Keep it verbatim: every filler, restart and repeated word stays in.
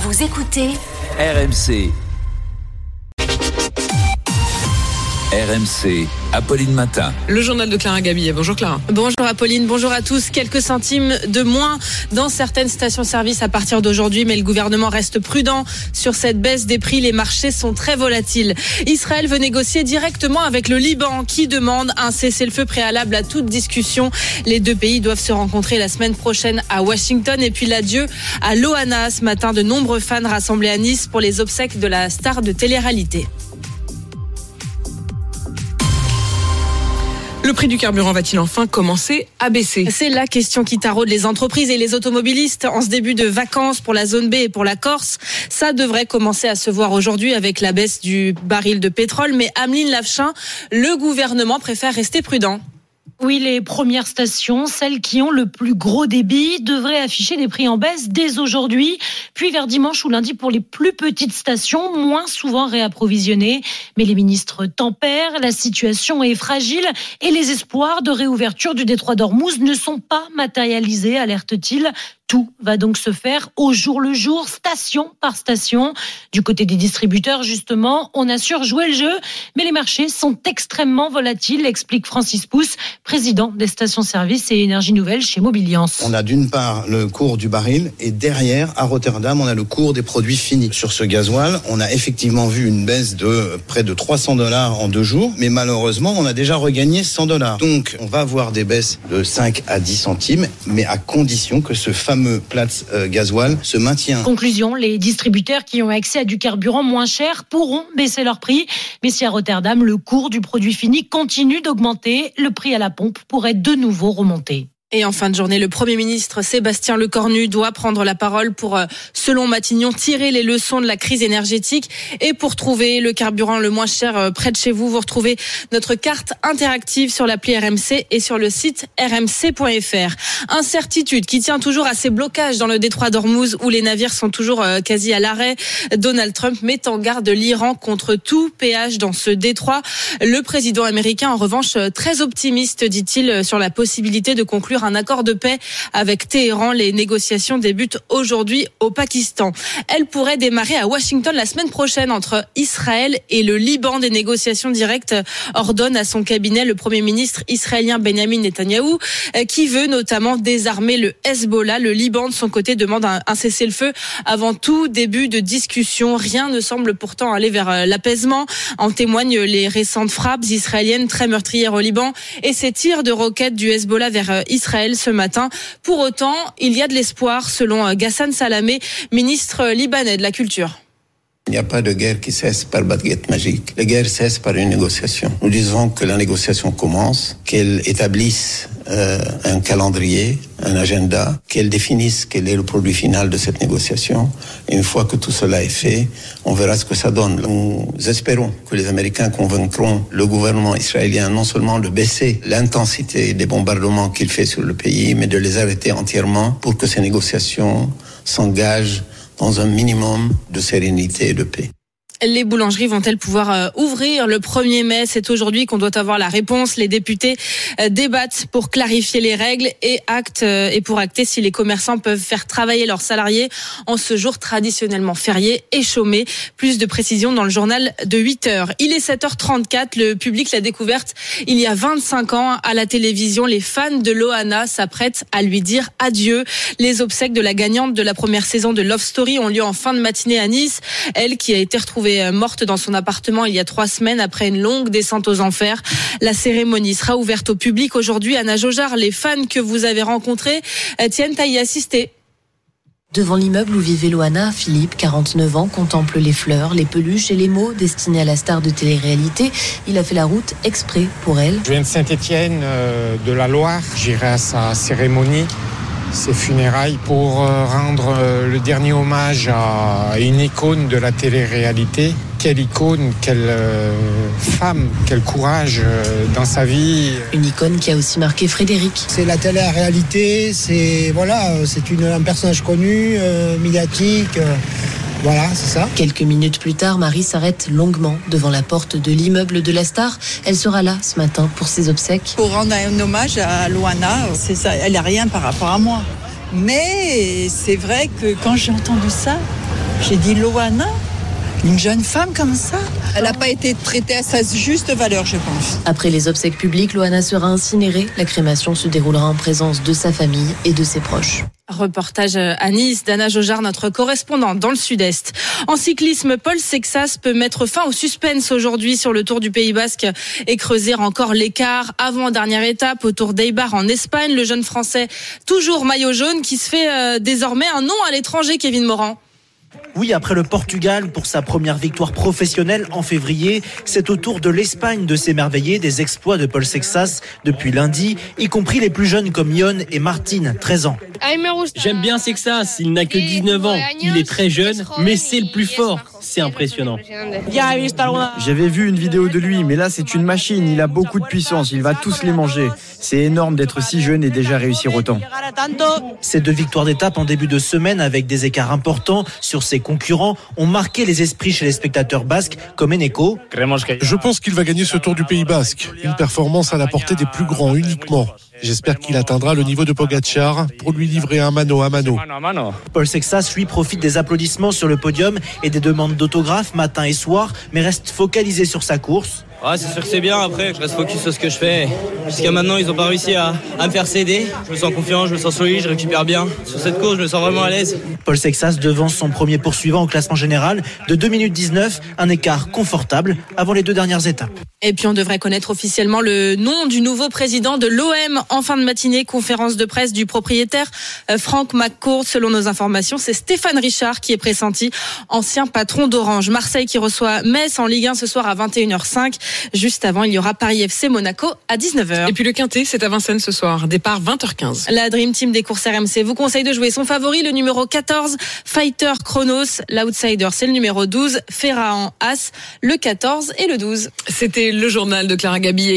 Vous écoutez R M C. R M C, Apolline Matin. Le journal de Clara Gabillet. Bonjour Clara. Bonjour Apolline, bonjour à tous. Quelques centimes de moins dans certaines stations-service à partir d'aujourd'hui, mais le gouvernement reste prudent sur cette baisse des prix. Les marchés sont très volatiles. Israël veut négocier directement avec le Liban qui demande un cessez-le-feu préalable à toute discussion. Les deux pays doivent se rencontrer la semaine prochaine à Washington. Et puis l'adieu à Loana ce matin. De nombreux fans rassemblés à Nice pour les obsèques de la star de télé-réalité. Le prix du carburant va-t-il enfin commencer à baisser ? C'est la question qui taraude les entreprises et les automobilistes en ce début de vacances pour la zone B et pour la Corse. Ça devrait commencer à se voir aujourd'hui avec la baisse du baril de pétrole. Mais Ameline Lavechin, le gouvernement préfère rester prudent. Oui, les premières stations, celles qui ont le plus gros débit, devraient afficher des prix en baisse dès aujourd'hui. Puis vers dimanche ou lundi pour les plus petites stations, moins souvent réapprovisionnées. Mais les ministres tempèrent, la situation est fragile et les espoirs de réouverture du détroit d'Ormuz ne sont pas matérialisés, alerte-t-il. Tout va donc se faire au jour le jour, station par station. Du côté des distributeurs, justement, on assure jouer le jeu, mais les marchés sont extrêmement volatiles, explique Francis Pousse, président des stations-service et énergie nouvelle chez Mobiliance. On a d'une part le cours du baril et derrière, à Rotterdam, on a le cours des produits finis. Sur ce gasoil, on a effectivement vu une baisse de près de trois cents dollars en deux jours, mais malheureusement, on a déjà regagné cent dollars. Donc, on va avoir des baisses de cinq à dix centimes, mais à condition que ce fameux Platts euh, gasoil se maintient. Conclusion, les distributeurs qui ont accès à du carburant moins cher pourront baisser leur prix. Mais si à Rotterdam, le cours du produit fini continue d'augmenter, le prix à la pompe pourrait de nouveau remonter. Et en fin de journée, le Premier ministre Sébastien Lecornu doit prendre la parole pour, selon Matignon, tirer les leçons de la crise énergétique. Et pour trouver le carburant le moins cher près de chez vous, vous retrouvez notre carte interactive sur l'appli R M C et sur le site r m c point f r. Incertitude qui tient toujours à ces blocages dans le détroit d'Ormuz où les navires sont toujours quasi à l'arrêt. Donald Trump met en garde l'Iran contre tout péage dans ce détroit. Le président américain, en revanche, très optimiste, dit-il, sur la possibilité de conclure un accord de paix avec Téhéran. Les négociations débutent aujourd'hui au Pakistan. Elles pourraient démarrer à Washington la semaine prochaine entre Israël et le Liban. Des négociations directes ordonne à son cabinet le Premier ministre israélien Benjamin Netanyahou, qui veut notamment désarmer le Hezbollah. Le Liban, de son côté, demande un, un cessez-le-feu avant tout début de discussion. Rien ne semble pourtant aller vers l'apaisement. En témoignent les récentes frappes israéliennes très meurtrières au Liban et ces tirs de roquettes du Hezbollah vers Israël ce matin. Pour autant, il y a de l'espoir, selon Ghassan Salamé, ministre libanais de la Culture. Il n'y a pas de guerre qui cesse par baguette magique. La guerre cesse par une négociation. Nous disons que la négociation commence, qu'elle établisse euh, un calendrier, un agenda, qu'elle définisse quel est le produit final de cette négociation. Et une fois que tout cela est fait, on verra ce que ça donne. Nous espérons que les Américains convaincront le gouvernement israélien non seulement de baisser l'intensité des bombardements qu'il fait sur le pays, mais de les arrêter entièrement pour que ces négociations s'engagent dans un minimum de sérénité et de paix. Les boulangeries vont-elles pouvoir euh, ouvrir le premier mai ? C'est aujourd'hui qu'on doit avoir la réponse. Les députés euh, débattent pour clarifier les règles et actent euh, et pour acter si les commerçants peuvent faire travailler leurs salariés en ce jour traditionnellement férié et chômé. Plus de précisions dans le journal de huit heures. Il est sept heures trente-quatre. Le public l'a découverte il y a vingt-cinq ans à la télévision. Les fans de Loana s'apprêtent à lui dire adieu. Les obsèques de la gagnante de la première saison de Love Story ont lieu en fin de matinée à Nice. Elle qui a été retrouvée morte dans son appartement il y a trois semaines après une longue descente aux enfers. La cérémonie sera ouverte au public aujourd'hui. Anna Jaugeard, les fans que vous avez rencontrés tiennent à y assister. Devant l'immeuble où vivait Loana, Philippe, quarante-neuf ans, contemple les fleurs, les peluches et les mots destinés à la star de télé-réalité. Il a fait la route exprès pour elle. Je viens de Saint-Étienne, euh, de la Loire. J'irai à sa cérémonie, ses funérailles, pour rendre le dernier hommage à une icône de la télé-réalité. Quelle icône, quelle euh, femme, quel courage euh, dans sa vie. Une icône qui a aussi marqué Frédéric. C'est la télé-réalité, c'est, voilà, c'est une, un personnage connu, euh, médiatique. Euh, Voilà, c'est ça. Quelques minutes plus tard, Marie s'arrête longuement devant la porte de l'immeuble de la star. Elle sera là ce matin pour ses obsèques. Pour rendre un hommage à Loana, c'est ça, elle n'a rien par rapport à moi. Mais c'est vrai que quand j'ai entendu ça, j'ai dit Loana, une jeune femme comme ça, elle n'a pas été traitée à sa juste valeur, je pense. Après les obsèques publiques, Loana sera incinérée. La crémation se déroulera en présence de sa famille et de ses proches. Reportage à Nice d'Anna Jojard, notre correspondante dans le Sud-Est. En cyclisme, Paul Sexas peut mettre fin au suspense aujourd'hui sur le Tour du Pays Basque et creuser encore l'écart. Avant-dernière étape au Tour d'Eibar en Espagne, le jeune Français, toujours maillot jaune, qui se fait euh, désormais un nom à l'étranger, Kevin Morand. Oui, après le Portugal, pour sa première victoire professionnelle en février, c'est au tour de l'Espagne de s'émerveiller des exploits de Paul Sexas depuis lundi, y compris les plus jeunes comme Yon et Martine, treize ans. J'aime bien Sexas, il n'a que dix-neuf ans, il est très jeune, mais c'est le plus fort, c'est impressionnant. J'avais vu une vidéo de lui, mais là c'est une machine, il a beaucoup de puissance, il va tous les manger. C'est énorme d'être si jeune et déjà réussir autant. Ces deux victoires d'étape en début de semaine avec des écarts importants sur ses concurrents ont marqué les esprits chez les spectateurs basques comme Eneko. Je pense qu'il va gagner ce Tour du Pays Basque, une performance à la portée des plus grands uniquement. J'espère qu'il atteindra le niveau de Pogacar pour lui livrer un mano à mano. Paul Sexas, lui, profite des applaudissements sur le podium et des demandes d'autographes matin et soir, mais reste focalisé sur sa course. Ouais, c'est sûr que c'est bien, après je reste focus sur ce que je fais. Jusqu'à maintenant ils n'ont pas réussi à, à me faire céder. Je me sens confiant, je me sens solide, je récupère bien. Sur cette course je me sens vraiment à l'aise. Paul Sexas devance son premier poursuivant au classement général de deux minutes dix-neuf, un écart confortable avant les deux dernières étapes. Et puis on devrait connaître officiellement le nom du nouveau président de l'O M en fin de matinée. Conférence de presse du propriétaire Frank McCourt. Selon nos informations, c'est Stéphane Richard qui est pressenti, ancien patron d'Orange. Marseille qui reçoit Metz en Ligue un ce soir à vingt et une heures cinq. Juste avant, il y aura Paris F C Monaco à dix-neuf heures. Et puis le Quintet, c'est à Vincennes ce soir. Départ vingt heures quinze. La Dream Team des courses R M C vous conseille de jouer son favori, le numéro quatorze, Fighter Chronos. L'outsider, c'est le numéro douze, Ferrahan As, le quatorze et le douze. C'était le journal de Clara Gabi.